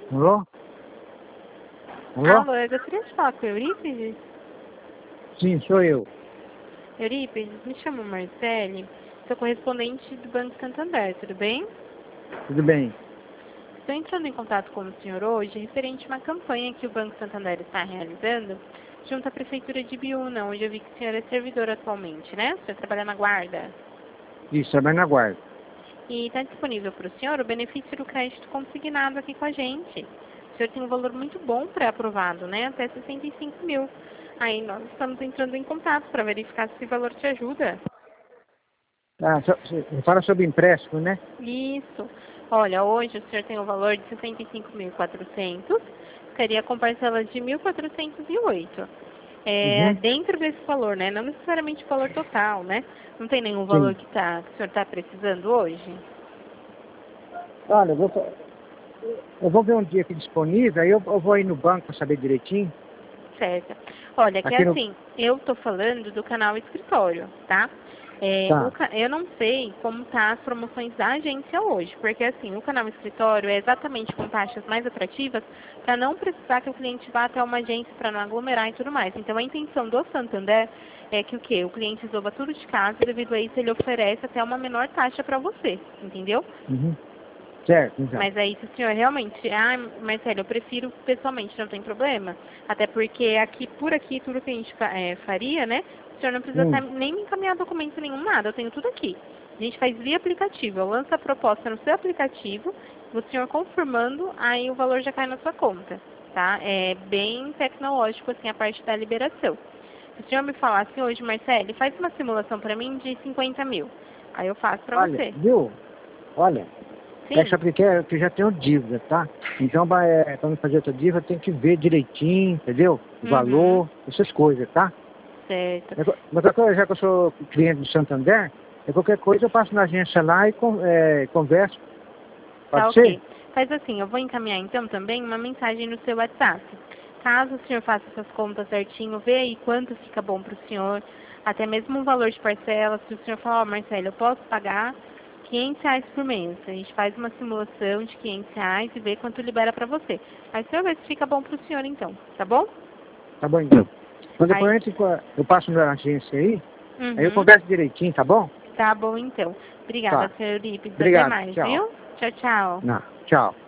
Alô? Alô? Alô, eu gostaria de falar com o Eurípides. Sim, sou eu. Eurípides, me chamo Marcele, sou correspondente do Banco Santander, tudo bem? Tudo bem? Estou entrando em contato com o senhor hoje referente a uma campanha que o Banco Santander está realizando junto à Prefeitura de Biúna, onde eu vi que o senhor é servidor atualmente, né? O senhor trabalha na guarda. Isso, trabalho na guarda. E está disponível para o senhor o benefício do crédito consignado aqui com a gente. O senhor tem um valor muito bom pré-aprovado, né? Até 65 mil. Aí nós estamos entrando em contato para verificar se esse valor te ajuda. Ah, fala sobre empréstimo, né? Isso. Olha, hoje o senhor tem o valor de 65.400, ficaria com parcelas de 1.408. Uhum. Dentro desse valor, né? Não necessariamente o valor total, né? Não tem nenhum valor Sim. que o senhor está precisando hoje? Olha, eu vou ver um dia aqui disponível, aí eu vou aí no banco para saber direitinho. Certo. Olha, que Aqui no... assim, eu tô falando do canal Escritório, tá? Tá. Eu não sei como tá as promoções da agência hoje, porque assim, o canal Escritório é exatamente com taxas mais atrativas para não precisar que o cliente vá até uma agência para não aglomerar e tudo mais. Então a intenção do Santander é que o quê? O cliente resolva tudo de casa e devido a isso ele oferece até uma menor taxa para você, entendeu? Uhum. Certo, então. Mas aí, se o senhor realmente... Ah, Marcelo, eu prefiro pessoalmente, não tem problema. Até porque aqui, por aqui, tudo que a gente faria, né? O senhor não precisa nem me encaminhar documento nenhum, nada. Eu tenho tudo aqui. A gente faz via aplicativo. Eu lanço a proposta no seu aplicativo, o senhor confirmando, aí o valor já cai na sua conta, tá? É bem tecnológico, assim, a parte da liberação. Se o senhor me falasse hoje, Marcelo, faz uma simulação para mim de 50 mil. Aí eu faço para Olha, você. viu? Olha, é Sim. só porque eu já tenho dívida, tá? Então, para me fazer outra dívida, tem que ver direitinho, entendeu? O Uhum. valor, essas coisas, tá? Certo. Mas já que eu sou cliente do Santander, qualquer coisa eu passo na agência lá e converso. Tá Pode ser? ok. Faz assim, eu vou encaminhar então também uma mensagem no seu WhatsApp. Caso o senhor faça essas contas certinho, vê aí quanto fica bom para o senhor, até mesmo o valor de parcela. Se o senhor falar, ó, Marcelo, eu posso pagar R$ 500 por mês. A gente faz uma simulação de R$ 500 e vê quanto libera para você. Aí o senhor vê se fica bom para o senhor então, tá bom? Tá bom, então. Então Aí, depois eu passo na agência aí eu uhum, converso direitinho, tá bom? tá bom então. Obrigada, Tá. senhor Eurípides. Até Obrigado. mais, Tchau. viu? Tchau, tchau. Não. Tchau.